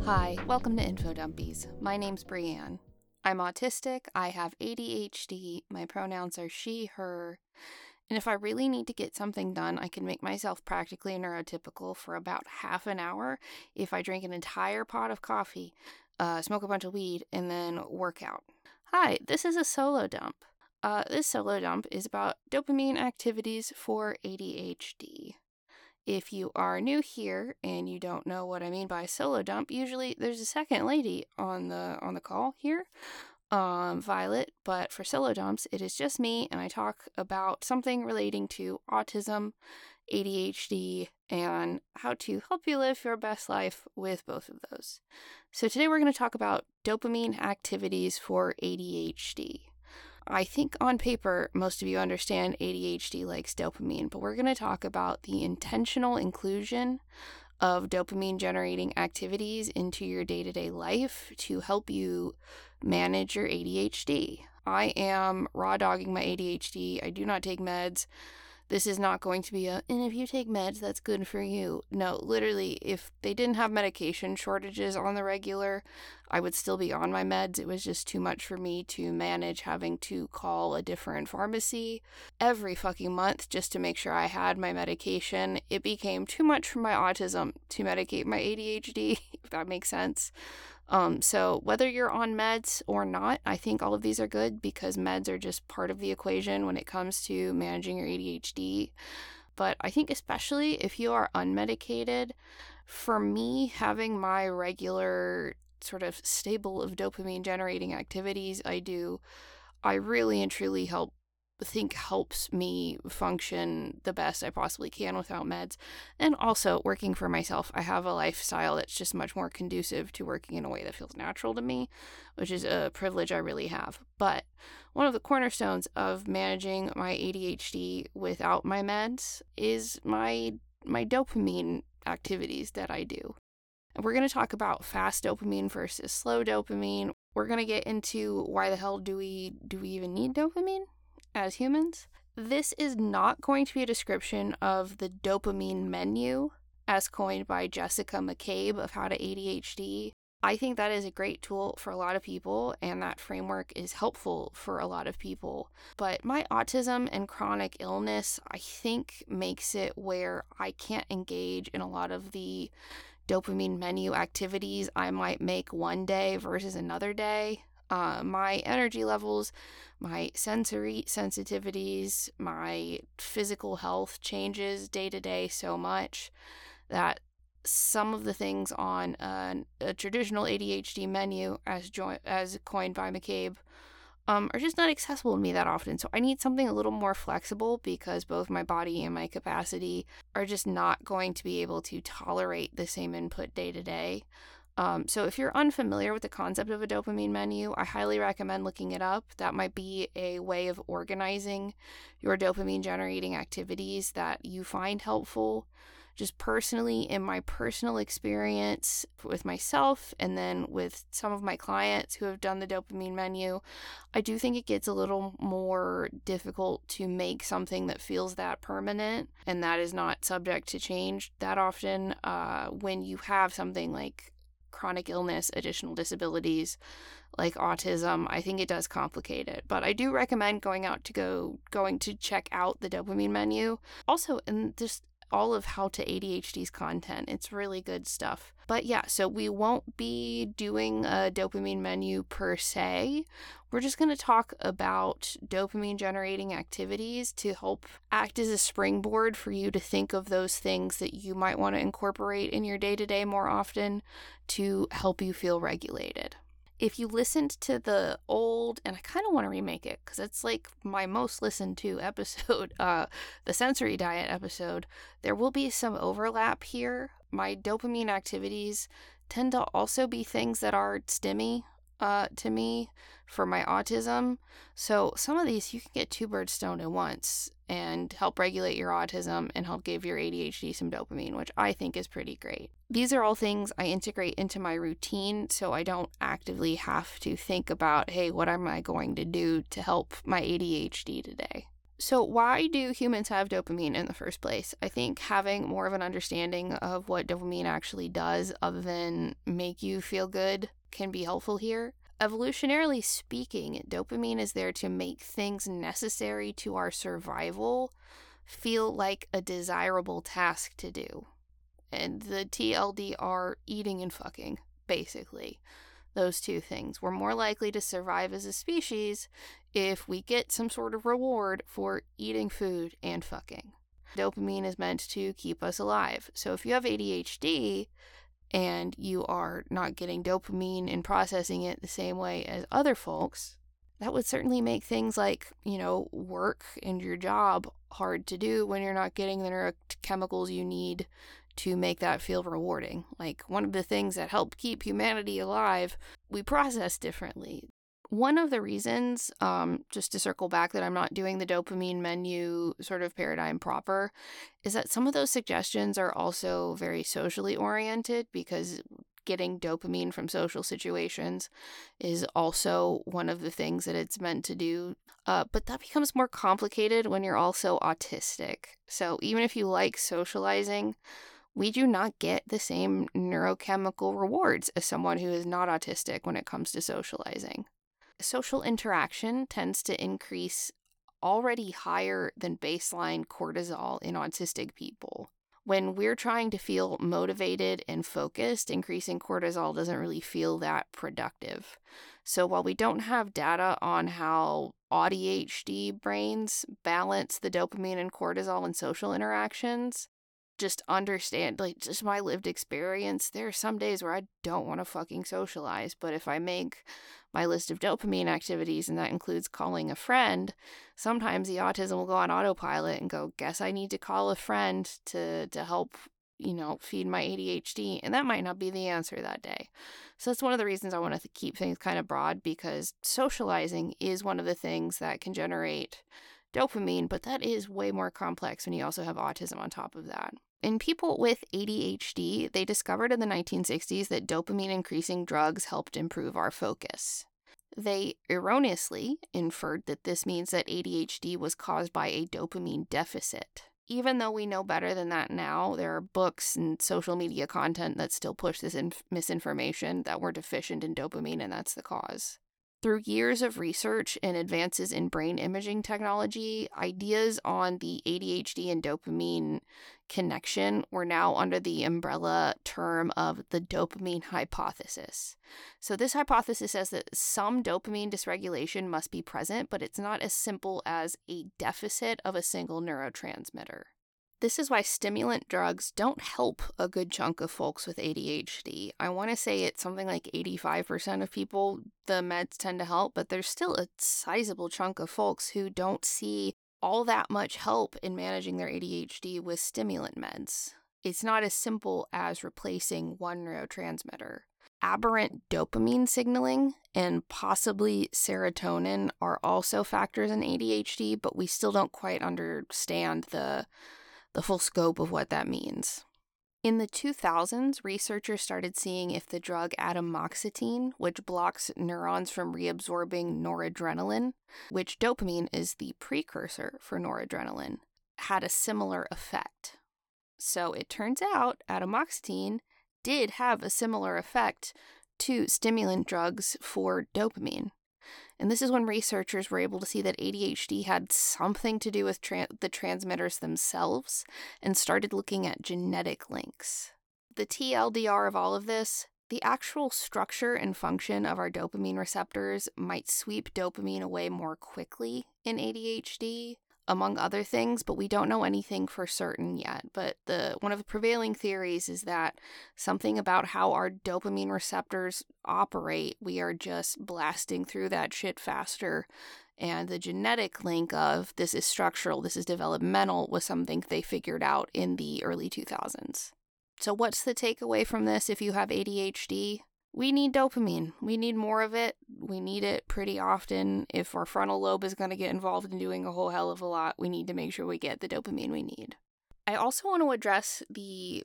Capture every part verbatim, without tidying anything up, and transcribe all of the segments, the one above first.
Hi, welcome to Info Dumpies. My name's Brianne. I'm autistic, I have A D H D, my pronouns are she, her, and if I really need to get something done, I can make myself practically neurotypical for about half an hour if I drink an entire pot of coffee, uh, smoke a bunch of weed, and then work out. Hi, this is a solo dump. Uh, this solo dump is about dopamine activities for A D H D. If you are new here and you don't know what I mean by solo dump, usually there's a second lady on the on the call here, um, Violet, but for solo dumps, it is just me, and I talk about something relating to autism, A D H D, and how to help you live your best life with both of those. So today we're going to talk about dopamine activities for A D H D. I think on paper, most of you understand A D H D likes dopamine, but we're going to talk about the intentional inclusion of dopamine-generating activities into your day-to-day life to help you manage your A D H D. I am raw dogging my A D H D. I do not take meds. This is not going to be a, and if you take meds, that's good for you. No, literally, if they didn't have medication shortages on the regular, I would still be on my meds. It was just too much for me to manage having to call a different pharmacy every fucking month just to make sure I had my medication. It became too much for my autism to medicate my A D H D, if that makes sense. Um, so whether you're on meds or not, I think all of these are good because meds are just part of the equation when it comes to managing your A D H D. But I think especially if you are unmedicated, for me, having my regular sort of stable of dopamine generating activities I do, I really and truly help think helps me function the best I possibly can without meds. And also working for myself, I have a lifestyle that's just much more conducive to working in a way that feels natural to me, which is a privilege I really have. But one of the cornerstones of managing my A D H D without my meds is my my dopamine activities that I do. And we're going to talk about fast dopamine versus slow dopamine. We're going to get into why the hell do we do we even need dopamine as humans. This is not going to be a description of the dopamine menu as coined by Jessica McCabe of How to A D H D. I think that is a great tool for a lot of people, and that framework is helpful for a lot of people. But my autism and chronic illness, I think, makes it where I can't engage in a lot of the dopamine menu activities I might make one day versus another day. Uh, my energy levels, my sensory sensitivities, my physical health changes day to day so much that some of the things on a, a traditional A D H D menu, as jo- as coined by McCabe, um, are just not accessible to me that often. So I need something a little more flexible because both my body and my capacity are just not going to be able to tolerate the same input day to day. Um, so if you're unfamiliar with the concept of a dopamine menu, I highly recommend looking it up. That might be a way of organizing your dopamine generating activities that you find helpful. Just personally, in my personal experience with myself and then with some of my clients who have done the dopamine menu, I do think it gets a little more difficult to make something that feels that permanent and that is not subject to change that often uh, when you have something like chronic illness, additional disabilities like autism. I think it does complicate it, but I do recommend going out to go going to check out the dopamine menu. Also, and just all of How to A D H D's content. It's really good stuff. But yeah, so we won't be doing a dopamine menu per se. We're just going to talk about dopamine generating activities to help act as a springboard for you to think of those things that you might want to incorporate in your day-to-day more often to help you feel regulated. If you listened to the old, and I kind of want to remake it because it's like my most listened to episode, uh, the sensory diet episode, there will be some overlap here. My dopamine activities tend to also be things that are stimmy uh, to me for my autism. So some of these you can get two birds stoned at once and help regulate your autism and help give your A D H D some dopamine, which I think is pretty great. These are all things I integrate into my routine so I don't actively have to think about, hey, what am I going to do to help my A D H D today? So why do humans have dopamine in the first place? I think having more of an understanding of what dopamine actually does other than make you feel good can be helpful here. Evolutionarily speaking, dopamine is there to make things necessary to our survival feel like a desirable task to do. And the T L D are eating and fucking, basically. Those two things. We're more likely to survive as a species if we get some sort of reward for eating food and fucking. Dopamine is meant to keep us alive. So if you have A D H D and you are not getting dopamine and processing it the same way as other folks, that would certainly make things like, you know, work and your job hard to do when you're not getting the neurochemicals you need to make that feel rewarding. Like, one of the things that help keep humanity alive, we process differently. One of the reasons, um, just to circle back, that I'm not doing the dopamine menu sort of paradigm proper, is that some of those suggestions are also very socially oriented, because getting dopamine from social situations is also one of the things that it's meant to do. Uh, but that becomes more complicated when you're also autistic. So even if you like socializing, we do not get the same neurochemical rewards as someone who is not autistic when it comes to socializing. Social interaction tends to increase already higher than baseline cortisol in autistic people. When we're trying to feel motivated and focused, increasing cortisol doesn't really feel that productive. So while we don't have data on how A D H D brains balance the dopamine and cortisol in social interactions, just understand, like, just my lived experience, there are some days where I don't want to fucking socialize, but if I make my list of dopamine activities, and that includes calling a friend, sometimes the autism will go on autopilot and go, guess I need to call a friend to, to help, you know, feed my A D H D, and that might not be the answer that day. So that's one of the reasons I want to keep things kind of broad, because socializing is one of the things that can generate dopamine, but that is way more complex when you also have autism on top of that. In people with A D H D, they discovered in the nineteen sixties that dopamine-increasing drugs helped improve our focus. They erroneously inferred that this means that A D H D was caused by a dopamine deficit. Even though we know better than that now, there are books and social media content that still push this inf- misinformation that we're deficient in dopamine and that's the cause. Through years of research and advances in brain imaging technology, ideas on the A D H D and dopamine connection were now under the umbrella term of the dopamine hypothesis. So this hypothesis says that some dopamine dysregulation must be present, but it's not as simple as a deficit of a single neurotransmitter. This is why stimulant drugs don't help a good chunk of folks with A D H D. I want to say it's something like eighty-five percent of people the meds tend to help, but there's still a sizable chunk of folks who don't see all that much help in managing their A D H D with stimulant meds. It's not as simple as replacing one neurotransmitter. Aberrant dopamine signaling and possibly serotonin are also factors in A D H D, but we still don't quite understand the the full scope of what that means. In the two thousands, researchers started seeing if the drug atomoxetine, which blocks neurons from reabsorbing noradrenaline, which dopamine is the precursor for noradrenaline, had a similar effect. So it turns out atomoxetine did have a similar effect to stimulant drugs for dopamine. And this is when researchers were able to see that A D H D had something to do with tra- the transmitters themselves and started looking at genetic links. The T L D R of all of this, the actual structure and function of our dopamine receptors might sweep dopamine away more quickly in A D H D, among other things, but we don't know anything for certain yet. But the one of the prevailing theories is that something about how our dopamine receptors operate, we are just blasting through that shit faster. And the genetic link of this is structural, this is developmental, was something they figured out in the early two thousands. So what's the takeaway from this if you have A D H D? We need dopamine. We need more of it. We need it pretty often. If our frontal lobe is going to get involved in doing a whole hell of a lot, we need to make sure we get the dopamine we need. I also want to address the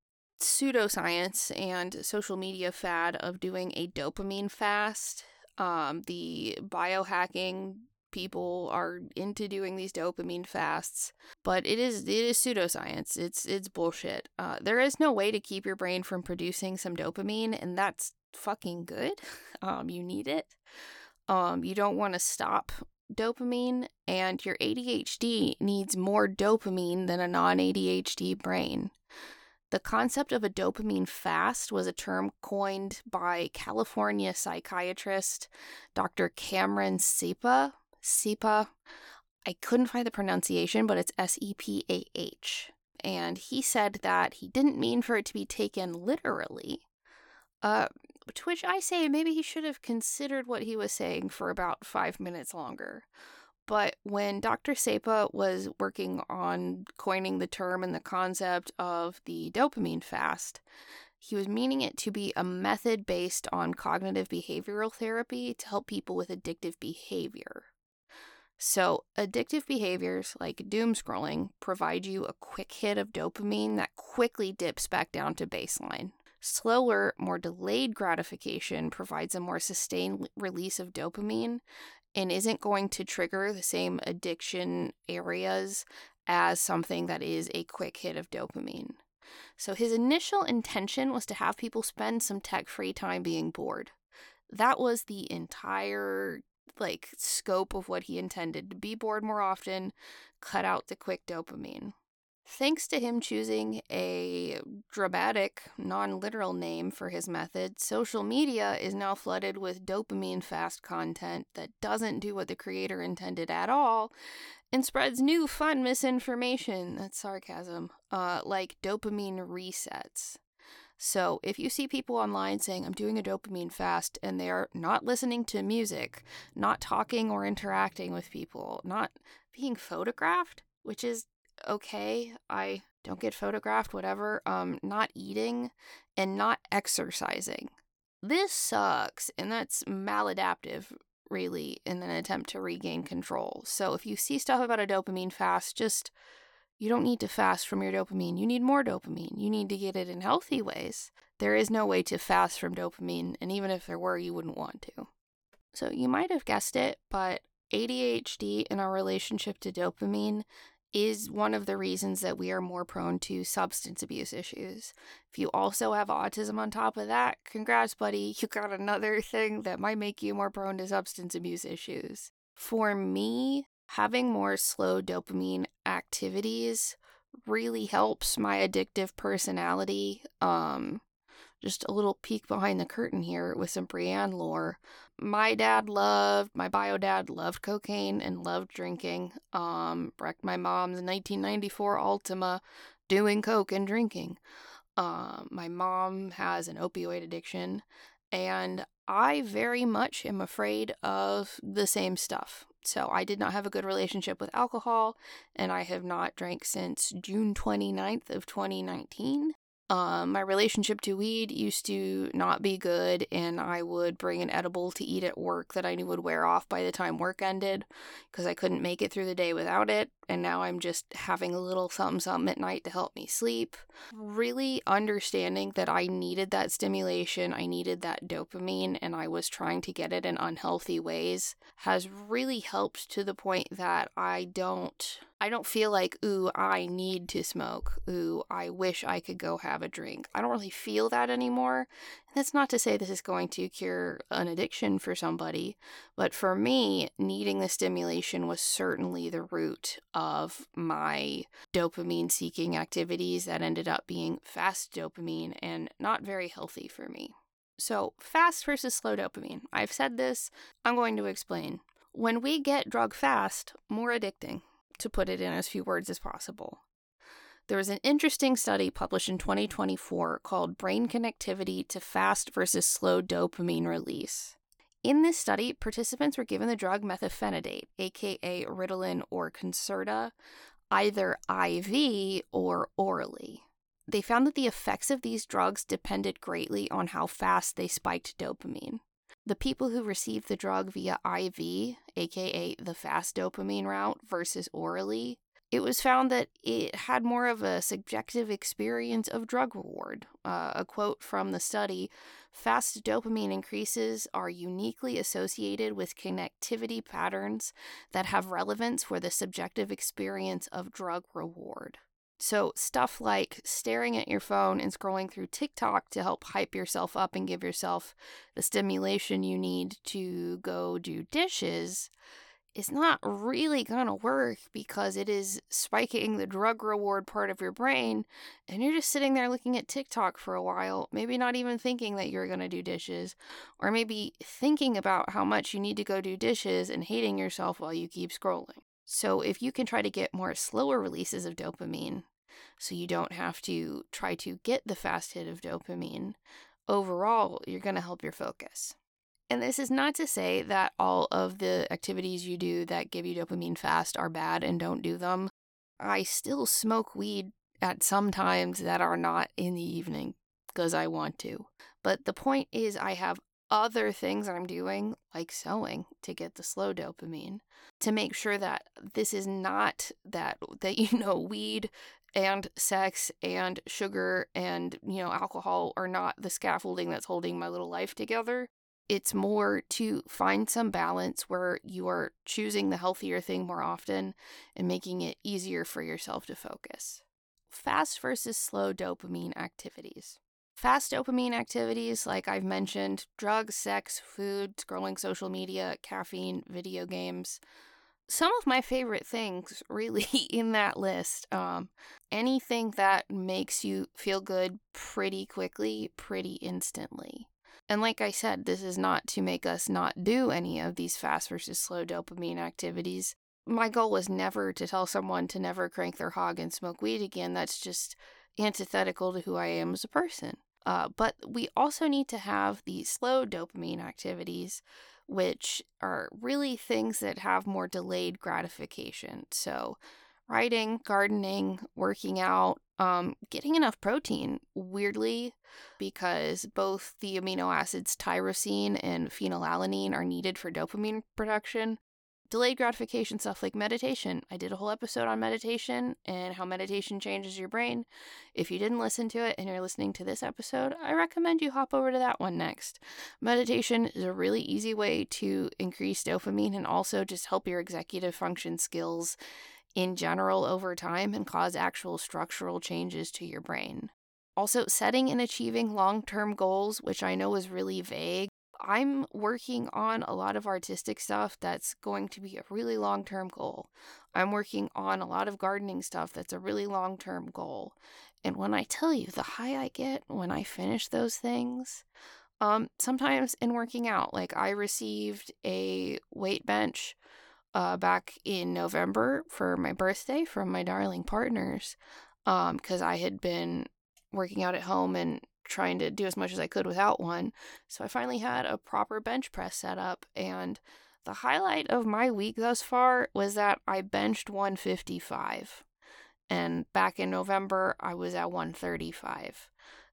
pseudoscience and social media fad of doing a dopamine fast. Um, the biohacking people are into doing these dopamine fasts, but it is it is pseudoscience. It's it's bullshit. Uh, there is no way to keep your brain from producing some dopamine, and that's fucking good. Um, you need it. Um, you don't want to stop dopamine, and your A D H D needs more dopamine than a non-A D H D brain. The concept of a dopamine fast was a term coined by California psychiatrist Doctor Cameron Sepah. Sepah. I couldn't find the pronunciation, but it's S E P A H. And he said that he didn't mean for it to be taken literally. Uh, to which I say maybe he should have considered what he was saying for about five minutes longer. But when Doctor Sepah was working on coining the term and the concept of the dopamine fast, he was meaning it to be a method based on cognitive behavioral therapy to help people with addictive behavior. So, addictive behaviors like doom scrolling provide you a quick hit of dopamine that quickly dips back down to baseline. Slower, more delayed gratification provides a more sustained release of dopamine and isn't going to trigger the same addiction areas as something that is a quick hit of dopamine. So his initial intention was to have people spend some tech-free time being bored. That was the entire, like, scope of what he intended, to be bored more often, cut out the quick dopamine. Thanks to him choosing a dramatic, non-literal name for his method, social media is now flooded with dopamine fast content that doesn't do what the creator intended at all and spreads new fun misinformation, that's sarcasm, uh, like dopamine resets. So if you see people online saying, I'm doing a dopamine fast, and they're not listening to music, not talking or interacting with people, not being photographed, which is okay, I don't get photographed, whatever, um, not eating, and not exercising. This sucks, and that's maladaptive, really, in an attempt to regain control. So if you see stuff about a dopamine fast, just, you don't need to fast from your dopamine. You need more dopamine. You need to get it in healthy ways. There is no way to fast from dopamine, and even if there were, you wouldn't want to. So you might have guessed it, but A D H D and our relationship to dopamine is one of the reasons that we are more prone to substance abuse issues. If you also have autism on top of that, congrats, buddy. You got another thing that might make you more prone to substance abuse issues. For me, having more slow dopamine activities really helps my addictive personality. Um, just a little peek behind the curtain here with some Brienne lore. My dad loved, my bio dad loved cocaine and loved drinking. Um, wrecked my mom's nineteen ninety-four Altima doing coke and drinking. Um, my mom has an opioid addiction, and I very much am afraid of the same stuff. So I did not have a good relationship with alcohol, and I have not drank since June twenty-ninth of twenty nineteen. Um, my relationship to weed used to not be good, and I would bring an edible to eat at work that I knew would wear off by the time work ended because I couldn't make it through the day without it, and now I'm just having a little something something at night to help me sleep. Really understanding that I needed that stimulation, I needed that dopamine, and I was trying to get it in unhealthy ways has really helped to the point that I don't... I don't feel like, ooh, I need to smoke. Ooh, I wish I could go have a drink. I don't really feel that anymore. And that's not to say this is going to cure an addiction for somebody, but for me, needing the stimulation was certainly the root of my dopamine-seeking activities that ended up being fast dopamine and not very healthy for me. So, fast versus slow dopamine. I've said this, I'm going to explain. When we get drug fast, more addicting, to put it in as few words as possible. There was an interesting study published in twenty twenty-four called Brain Connectivity to Fast versus Slow Dopamine Release. In this study, participants were given the drug methylphenidate, aka Ritalin or Concerta, either I V or orally. They found that the effects of these drugs depended greatly on how fast they spiked dopamine. The people who received the drug via I V, aka the fast dopamine route, versus orally, It was found that it had more of a subjective experience of drug reward. Uh, a quote from the study: fast dopamine increases are uniquely associated with connectivity patterns that have relevance for the subjective experience of drug reward. So, stuff like staring at your phone and scrolling through TikTok to help hype yourself up and give yourself the stimulation you need to go do dishes is not really going to work because it is spiking the drug reward part of your brain, and you're just sitting there looking at TikTok for a while, maybe not even thinking that you're going to do dishes, or maybe thinking about how much you need to go do dishes and hating yourself while you keep scrolling. So if you can try to get more slower releases of dopamine, so you don't have to try to get the fast hit of dopamine, overall, you're going to help your focus. And this is not to say that all of the activities you do that give you dopamine fast are bad and don't do them. I still smoke weed at some times that are not in the evening because I want to. But the point is, I have other things I'm doing, like sewing, to get the slow dopamine, to make sure that this is not that, that you know, weed and sex and sugar and, you know, alcohol are not the scaffolding that's holding my little life together. It's more to find some balance where you are choosing the healthier thing more often and making it easier for yourself to focus. Fast versus slow dopamine activities. Fast dopamine activities, like I've mentioned, drugs, sex, food, scrolling social media, caffeine, video games. Some of my favorite things really in that list. Um, anything that makes you feel good pretty quickly, pretty instantly. And like I said, this is not to make us not do any of these fast versus slow dopamine activities. My goal was never to tell someone to never crank their hog and smoke weed again. That's just antithetical to who I am as a person. Uh, but we also need to have the slow dopamine activities, which are really things that have more delayed gratification. So writing, gardening, working out, um, getting enough protein, weirdly, because both the amino acids tyrosine and phenylalanine are needed for dopamine production. Delayed gratification stuff like meditation. I did a whole episode on meditation and how meditation changes your brain. If you didn't listen to it and you're listening to this episode, I recommend you hop over to that one next. Meditation is a really easy way to increase dopamine and also just help your executive function skills in general over time and cause actual structural changes to your brain. Also, setting and achieving long-term goals, which I know is really vague. I'm working on a lot of artistic stuff that's going to be a really long-term goal. I'm working on a lot of gardening stuff that's a really long-term goal. And when I tell you the high I get when I finish those things, um, sometimes in working out, like I received a weight bench uh, back in November for my birthday from my darling partners, um, because I had been working out at home and trying to do as much as I could without one. So I finally had a proper bench press set up, and the highlight of my week thus far was that I benched one fifty-five. And back in November, I was at one thirty-five.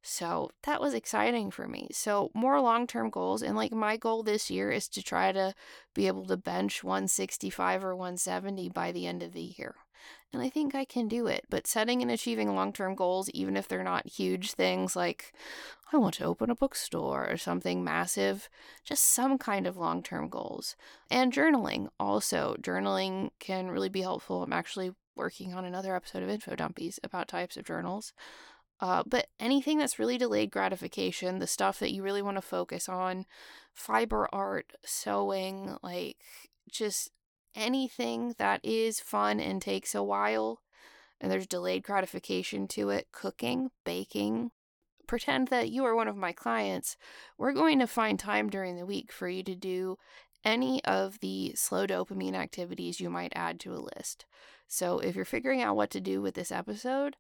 So that was exciting for me. So more long-term goals. And like my goal this year is to try to be able to bench one sixty-five or one seventy by the end of the year. And I think I can do it. But setting and achieving long-term goals, even if they're not huge things like I want to open a bookstore or something massive, just some kind of long-term goals. And journaling also. Journaling can really be helpful. I'm actually working on another episode of Info Dumpies about types of journals. Uh, but anything that's really delayed gratification, the stuff that you really want to focus on, fiber art, sewing, like just anything that is fun and takes a while, and there's delayed gratification to it, cooking, baking. Pretend that you are one of my clients. We're going to find time during the week for you to do any of the slow dopamine activities you might add to a list. So if you're figuring out what to do with this episode,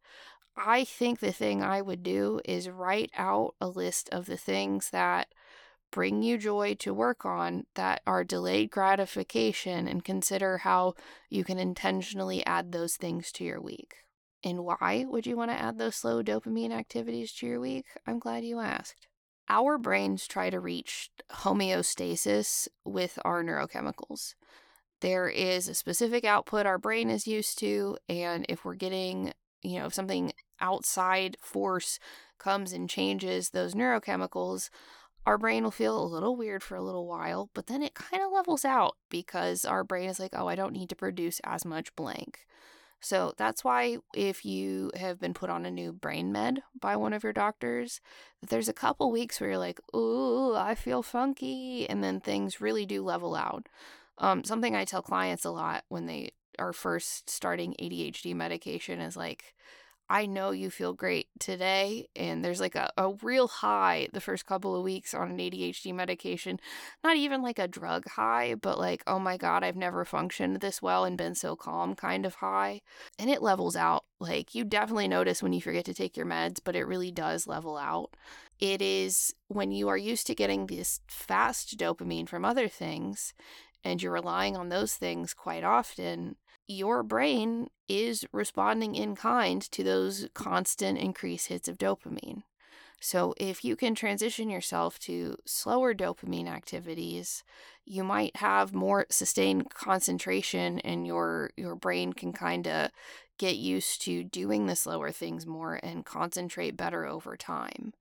I think the thing I would do is write out a list of the things that bring you joy to work on that are delayed gratification and consider how you can intentionally add those things to your week. And why would you want to add those slow dopamine activities to your week? I'm glad you asked. Our brains try to reach homeostasis with our neurochemicals. There is a specific output our brain is used to, and if we're getting, you know, if something outside force comes and changes those neurochemicals, our brain will feel a little weird for a little while, but then it kind of levels out because our brain is like, oh, I don't need to produce as much blank. So that's why if you have been put on a new brain med by one of your doctors, there's a couple weeks where you're like, ooh, I feel funky, and then things really do level out. Um, something I tell clients a lot when they are first starting A D H D medication is like, I know you feel great today, and there's like a, a real high the first couple of weeks on an A D H D medication. Not even like a drug high, but like, oh my God, I've never functioned this well and been so calm kind of high. And it levels out. Like, you definitely notice when you forget to take your meds, but it really does level out. It is when you are used to getting this fast dopamine from other things, and you're relying on those things quite often, your brain is responding in kind to those constant increased hits of dopamine. So if you can transition yourself to slower dopamine activities, you might have more sustained concentration, and your your brain can kind of get used to doing the slower things more and concentrate better over time.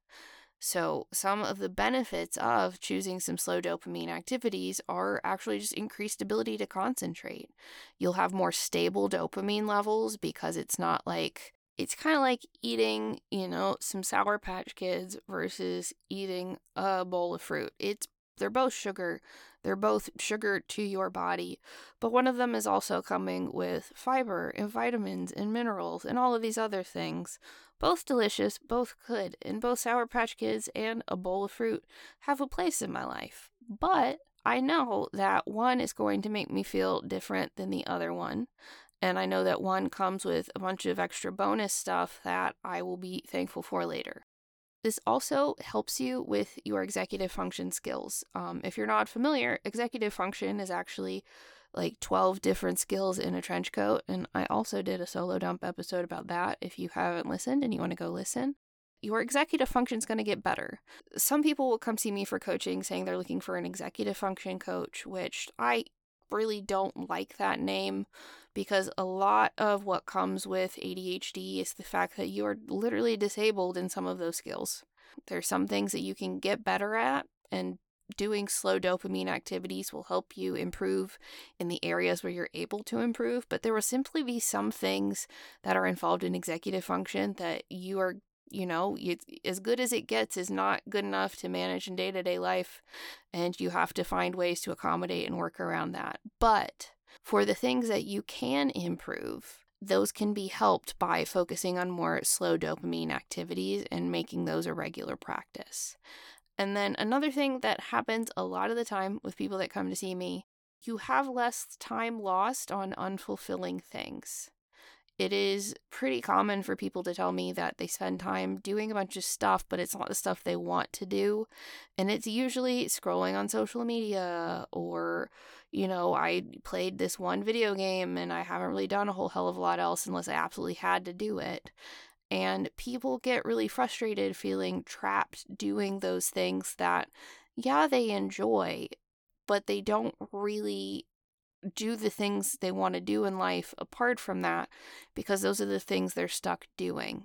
So some of the benefits of choosing some slow dopamine activities are actually just increased ability to concentrate. You'll have more stable dopamine levels because it's not like, it's kind of like eating, you know, some Sour Patch Kids versus eating a bowl of fruit. It's they're both sugar. They're both sugar to your body, but one of them is also coming with fiber and vitamins and minerals and all of these other things. Both delicious, both good, and both Sour Patch Kids and a bowl of fruit have a place in my life. But I know that one is going to make me feel different than the other one. And I know that one comes with a bunch of extra bonus stuff that I will be thankful for later. This also helps you with your executive function skills. Um, if you're not familiar, executive function is actually like twelve different skills in a trench coat, and I also did a solo dump episode about that if you haven't listened and you want to go listen. Your executive function is going to get better. Some people will come see me for coaching saying they're looking for an executive function coach, which I really don't like that name, because a lot of what comes with A D H D is the fact that you are literally disabled in some of those skills. There's some things that you can get better at, and doing slow dopamine activities will help you improve in the areas where you're able to improve, but there will simply be some things that are involved in executive function that you are, you know, you, as good as it gets is not good enough to manage in day-to-day life, and you have to find ways to accommodate and work around that. But for the things that you can improve, those can be helped by focusing on more slow dopamine activities and making those a regular practice. And then another thing that happens a lot of the time with people that come to see me, you have less time lost on unfulfilling things. It is pretty common for people to tell me that they spend time doing a bunch of stuff, but it's not the stuff they want to do. And it's usually scrolling on social media, or, you know, I played this one video game and I haven't really done a whole hell of a lot else unless I absolutely had to do it. And people get really frustrated feeling trapped doing those things that, yeah, they enjoy, but they don't really do the things they want to do in life apart from that, because those are the things they're stuck doing.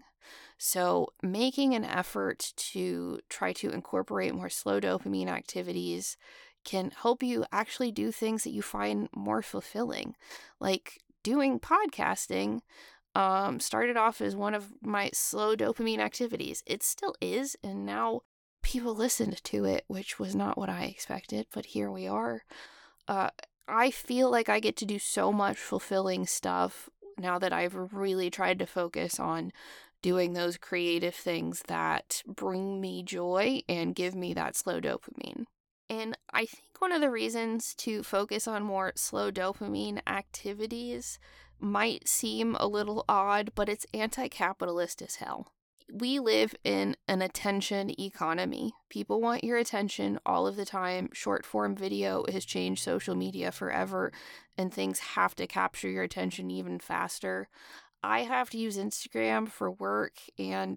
So making an effort to try to incorporate more slow dopamine activities can help you actually do things that you find more fulfilling. Like doing podcasting um, started off as one of my slow dopamine activities. It still is, and now people listened to it, which was not what I expected, but here we are. Uh, I feel like I get to do so much fulfilling stuff now that I've really tried to focus on doing those creative things that bring me joy and give me that slow dopamine. And I think one of the reasons to focus on more slow dopamine activities might seem a little odd, but it's anti-capitalist as hell. We live in an attention economy. People want your attention all of the time. Short form video has changed social media forever, and things have to capture your attention even faster. I have to use Instagram for work, and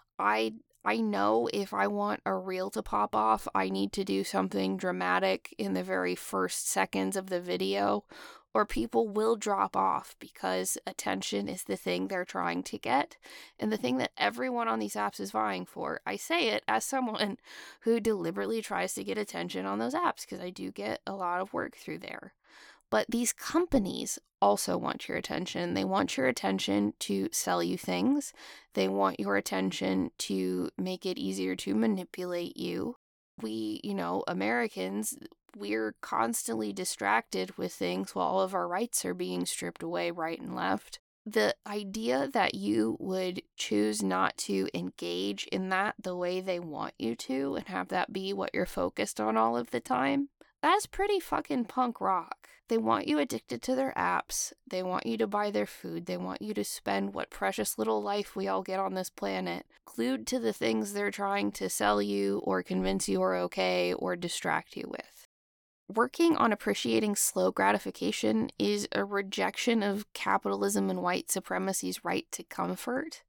I I know if I want a reel to pop off, I need to do something dramatic in the very first seconds of the video, or people will drop off because attention is the thing they're trying to get and the thing that everyone on these apps is vying for. I say it as someone who deliberately tries to get attention on those apps because I do get a lot of work through there. But these companies also want your attention. They want your attention to sell you things. They want your attention to make it easier to manipulate you. We, you know, Americans, we're constantly distracted with things while all of our rights are being stripped away right and left. The idea that you would choose not to engage in that the way they want you to and have that be what you're focused on all of the time, that's pretty fucking punk rock. They want you addicted to their apps. They want you to buy their food. They want you to spend what precious little life we all get on this planet glued to the things they're trying to sell you or convince you are okay or distract you with. Working on appreciating slow gratification is a rejection of capitalism and white supremacy's right to comfort.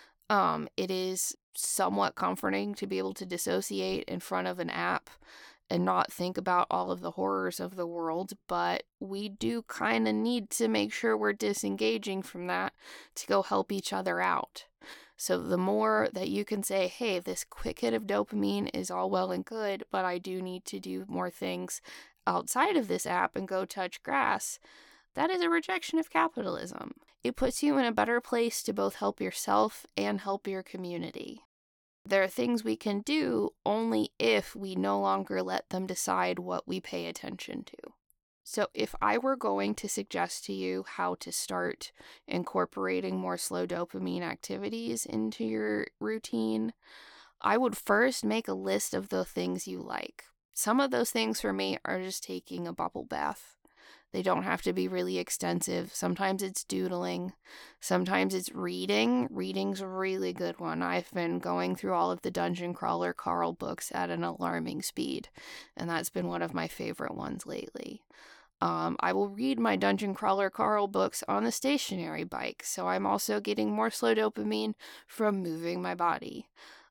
Um, it is somewhat comforting to be able to dissociate in front of an app and not think about all of the horrors of the world, but we do kind of need to make sure we're disengaging from that to go help each other out. So the more that you can say, hey, this quick hit of dopamine is all well and good, but I do need to do more things outside of this app and go touch grass, that is a rejection of capitalism. It puts you in a better place to both help yourself and help your community. There are things we can do only if we no longer let them decide what we pay attention to. So if I were going to suggest to you how to start incorporating more slow dopamine activities into your routine, I would first make a list of the things you like. Some of those things for me are just taking a bubble bath. They don't have to be really extensive. Sometimes it's doodling. Sometimes it's reading. Reading's a really good one. I've been going through all of the Dungeon Crawler Carl books at an alarming speed, and that's been one of my favorite ones lately. Um, I will read my Dungeon Crawler Carl books on the stationary bike, so I'm also getting more slow dopamine from moving my body.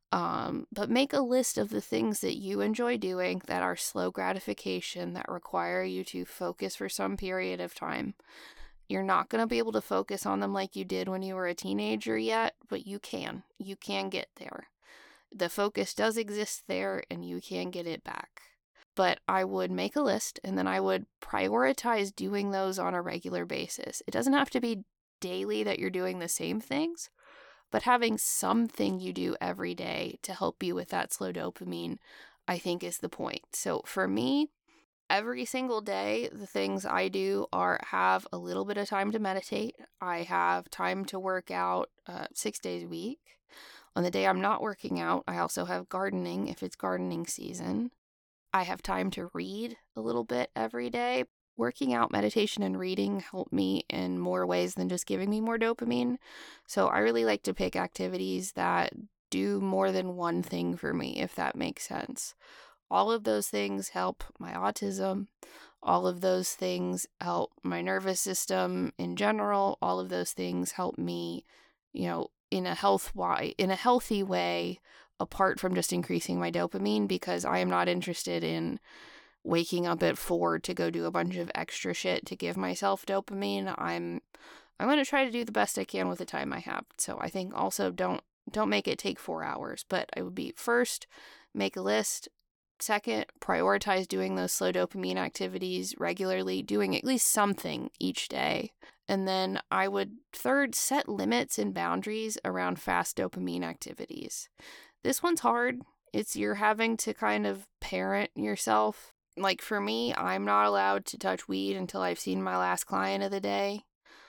Um, but make a list of the things that you enjoy doing that are slow gratification, that require you to focus for some period of time. You're not going to be able to focus on them like you did when you were a teenager yet, but you can. You can get there. The focus does exist there, and you can get it back. But I would make a list, and then I would prioritize doing those on a regular basis. It doesn't have to be daily that you're doing the same things, but having something you do every day to help you with that slow dopamine, I think, is the point. So for me, every single day, the things I do are have a little bit of time to meditate. I have time to work out uh, six days a week. On the day I'm not working out, I also have gardening if it's gardening season. I have time to read a little bit every day. Working out, meditation, and reading help me in more ways than just giving me more dopamine. So I really like to pick activities that do more than one thing for me, if that makes sense. All of those things help my autism. All of those things help my nervous system in general. All of those things help me, you know, in a health way, in a healthy way, apart from just increasing my dopamine, because I am not interested in waking up at four to go do a bunch of extra shit to give myself dopamine. I'm I'm going to try to do the best I can with the time I have. So I think also don't don't make it take four hours, but I would be first, make a list. Second, prioritize doing those slow dopamine activities regularly, doing at least something each day. And then I would, third, set limits and boundaries around fast dopamine activities. This one's hard. It's you're having to kind of parent yourself. Like for me, I'm not allowed to touch weed until I've seen my last client of the day.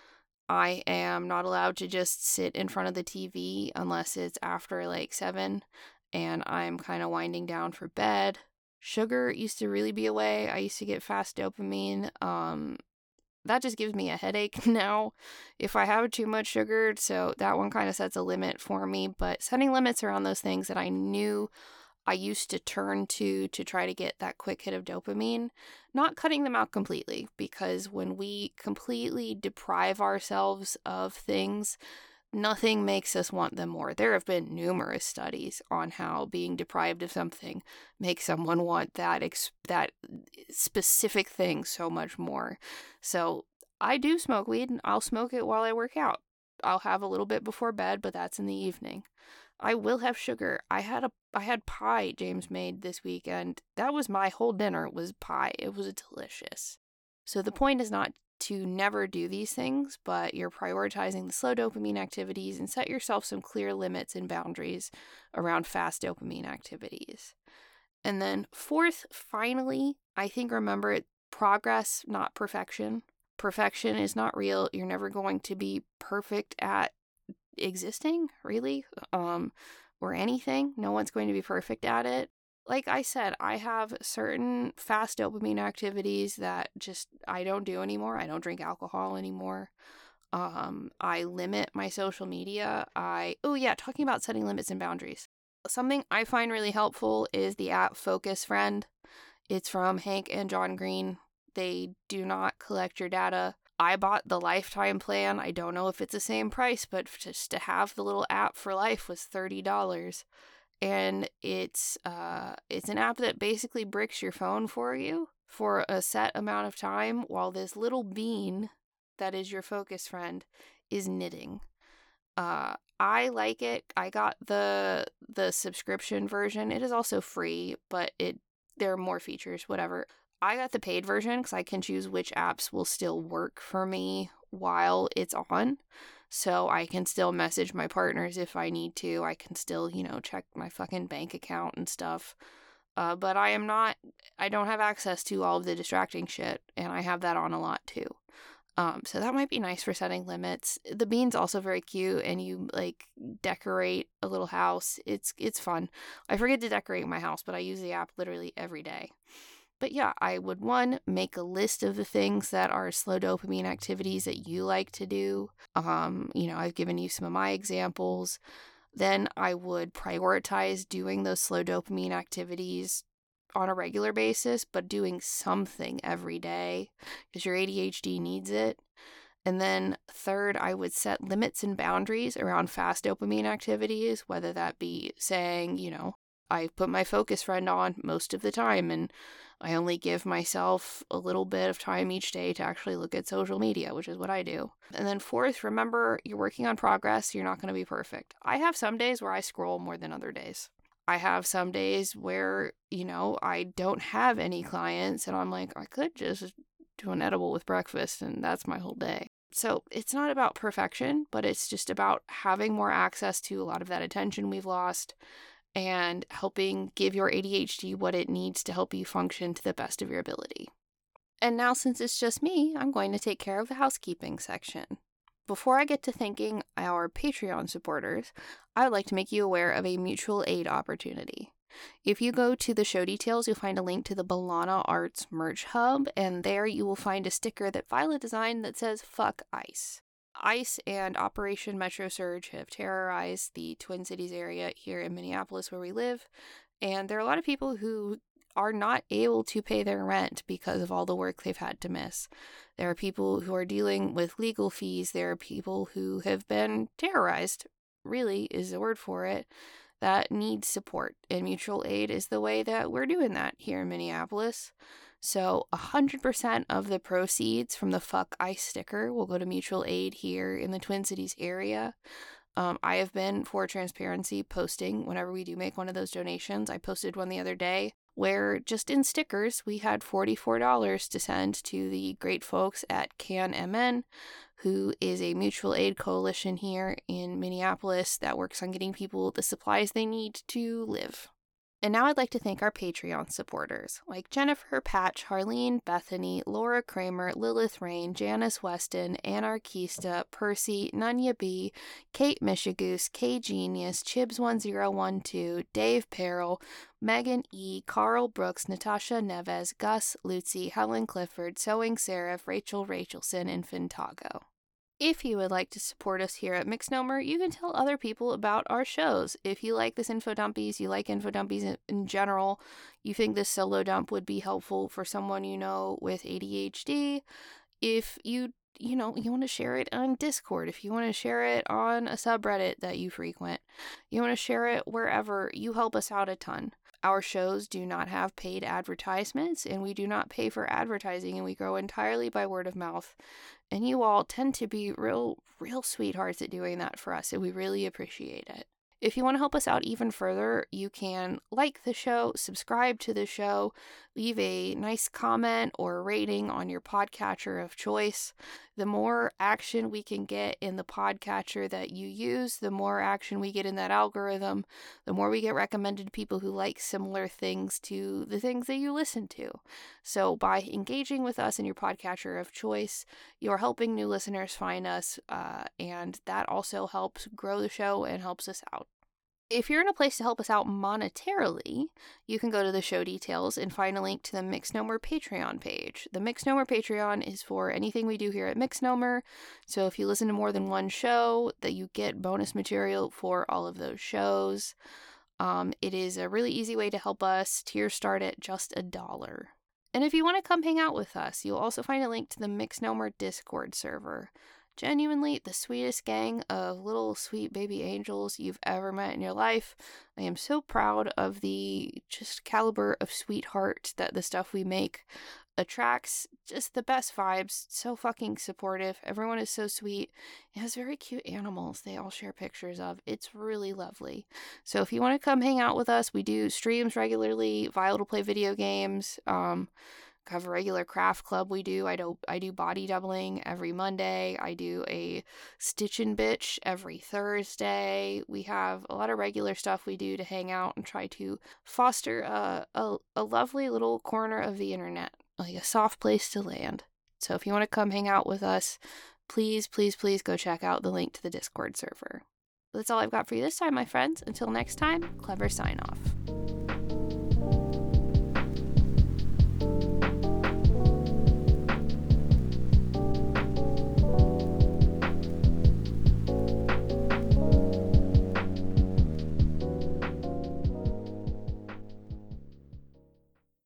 I am not allowed to just sit in front of the T V unless it's after like seven and I'm kind of winding down for bed. Sugar used to really be a way. I used to get fast dopamine. Um, that just gives me a headache now if I have too much sugar. So that one kind of sets a limit for me. But setting limits around those things that I knew I used to turn to to try to get that quick hit of dopamine, not cutting them out completely, because when we completely deprive ourselves of things, nothing makes us want them more. There have been numerous studies on how being deprived of something makes someone want that ex- that specific thing so much more. So I do smoke weed, and I'll smoke it while I work out. I'll have a little bit before bed, but that's in the evening. I will have sugar. I had a I had pie James made this weekend. That was my whole dinner, was pie. It was delicious. So the point is not to never do these things, but you're prioritizing the slow dopamine activities and set yourself some clear limits and boundaries around fast dopamine activities. And then fourth, finally, I think remember it, progress, not perfection. Perfection is not real. You're never going to be perfect at existing, really, um, or anything. No one's going to be perfect at it. Like I said, I have certain fast dopamine activities that just I don't do anymore. I don't drink alcohol anymore. Um, I limit my social media. I, oh yeah, talking about setting limits and boundaries. Something I find really helpful is the app Focus Friend. It's from Hank and John Green. They do not collect your data. I bought the lifetime plan. I don't know if it's the same price, but just to have the little app for life was thirty dollars. And it's uh, it's an app that basically bricks your phone for you for a set amount of time while this little bean that is your Focus Friend is knitting. Uh, I like it. I got the the subscription version. It is also free, but it there are more features, whatever. I got the paid version because I can choose which apps will still work for me while it's on. So I can still message my partners if I need to. I can still, you know, check my fucking bank account and stuff. Uh, but I am not, I don't have access to all of the distracting shit, and I have that on a lot too. Um, so that might be nice for setting limits. The bean's also very cute, and you like decorate a little house. It's it's fun. I forget to decorate my house, but I use the app literally every day. But yeah, I would, one, make a list of the things that are slow dopamine activities that you like to do. Um, you know, I've given you some of my examples. Then I would prioritize doing those slow dopamine activities on a regular basis, but doing something every day because your A D H D needs it. And then third, I would set limits and boundaries around fast dopamine activities, whether that be saying, you know, I put my Focus Friend on most of the time, and I only give myself a little bit of time each day to actually look at social media, which is what I do. And then fourth, remember, you're working on progress. You're not going to be perfect. I have some days where I scroll more than other days. I have some days where, you know, I don't have any clients, and I'm like, I could just do an edible with breakfast, and that's my whole day. So it's not about perfection, but it's just about having more access to a lot of that attention we've lost, and helping give your A D H D what it needs to help you function to the best of your ability. And now, since it's just me, I'm going to take care of the housekeeping section. Before I get to thanking our Patreon supporters, I would like to make you aware of a mutual aid opportunity. If you go to the show details, you'll find a link to the Balana Arts merch hub, and there you will find a sticker that Violet designed that says, "Fuck ICE." ICE and Operation Metro Surge have terrorized the Twin Cities area here in Minneapolis where we live, and there are a lot of people who are not able to pay their rent because of all the work they've had to miss. There are people who are dealing with legal fees. There are people who have been terrorized, really is the word for it, that need support, and mutual aid is the way that we're doing that here in Minneapolis. So one hundred percent of the proceeds from the Fuck ICE sticker will go to mutual aid here in the Twin Cities area. Um, I have been, for transparency, posting whenever we do make one of those donations. I posted one the other day where just in stickers, we had forty-four dollars to send to the great folks at Can M N, who is a mutual aid coalition here in Minneapolis that works on getting people the supplies they need to live. And now I'd like to thank our Patreon supporters, like Jennifer, Patch, Harleen, Bethany, Laura Kramer, Lilith Rain, Janice Weston, Anarchista, Percy, Nunya B, Kate Michigoose, K Genius, Chibs one zero one two, Dave Perrell, Megan E, Carl Brooks, Natasha Neves, Gus, Lucy, Helen Clifford, Sewing Seraph, Rachel Rachelson, and Fintago. If you would like to support us here at Mixnomer, you can tell other people about our shows. If you like this Infodumpies, you like Infodumpies in, in general, you think this solo dump would be helpful for someone you know with A D H D, if you, you know, you want to share it on Discord, if you want to share it on a subreddit that you frequent, you want to share it wherever, you help us out a ton. Our shows do not have paid advertisements, and we do not pay for advertising, and we grow entirely by word of mouth. And you all tend to be real, real sweethearts at doing that for us, and we really appreciate it. If you want to help us out even further, you can like the show, subscribe to the show, leave a nice comment or rating on your podcatcher of choice. The more action we can get in the podcatcher that you use, the more action we get in that algorithm, the more we get recommended to people who like similar things to the things that you listen to. So by engaging with us in your podcatcher of choice, you're helping new listeners find us, uh, and that also helps grow the show and helps us out. If you're in a place to help us out monetarily, you can go to the show details and find a link to the Mixnomer Patreon page. The Mixnomer Patreon is for anything we do here at Mixnomer. So if you listen to more than one show, that you get bonus material for all of those shows. Um, it is a really easy way to help us. Tiers start at just a dollar. And if you want to come hang out with us, you'll also find a link to the Mixnomer Discord server. Genuinely the sweetest gang of little sweet baby angels you've ever met in your life. I am so proud of the just caliber of sweetheart that the stuff we make attracts. Just the best vibes. So fucking supportive. Everyone is so sweet. It has very cute animals they all share pictures of. It's really lovely. So if you want to come hang out with us, we do streams regularly. Vile to play video games. Um... have a regular craft club we do. I do I do body doubling every Monday. I do a Stitch and Bitch every Thursday. We have a lot of regular stuff we do to hang out and try to foster a, a, a lovely little corner of the internet, like a soft place to land. So if you want to come hang out with us, please, please, please go check out the link to the Discord server. That's all I've got for you this time, my friends. Until next time, clever sign off.